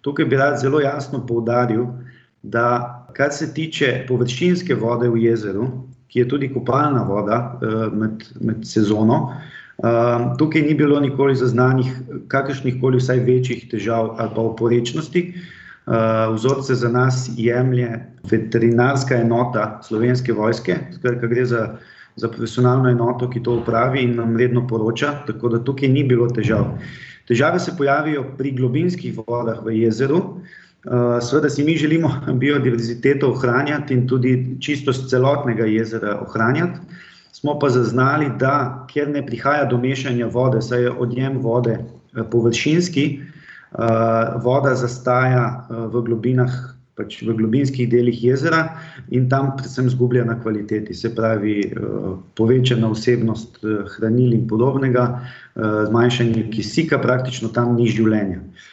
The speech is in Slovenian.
Tukaj bi rad zelo jasno poudaril, da kar se tiče površinske vode v jezeru, ki je tudi kopalna voda med sezono, tukaj ni bilo nikoli zaznanih kakršnihkoli vsaj večjih težav ali pa oporečnosti. Vzorce za nas jemlje veterinarska enota Slovenske vojske, skratka gre za profesionalno enoto, ki to opravi in nam redno poroča, tako da tukaj ni bilo težav. Težave se pojavijo pri globinskih vodah v jezeru. Seveda si mi želimo biodiverziteto ohranjati in tudi čistost celotnega jezera ohranjati. Smo pa zaznali, da ker ne prihaja do mešanja vode, saj je odjem vode površinski, voda zastaja v globinah, pač v globinskih delih jezera in tam predvsem izgublja na kvaliteti, se pravi povečana vsebnost hranil in podobnega, zmanjšanje kisika, praktično tam ni življenja.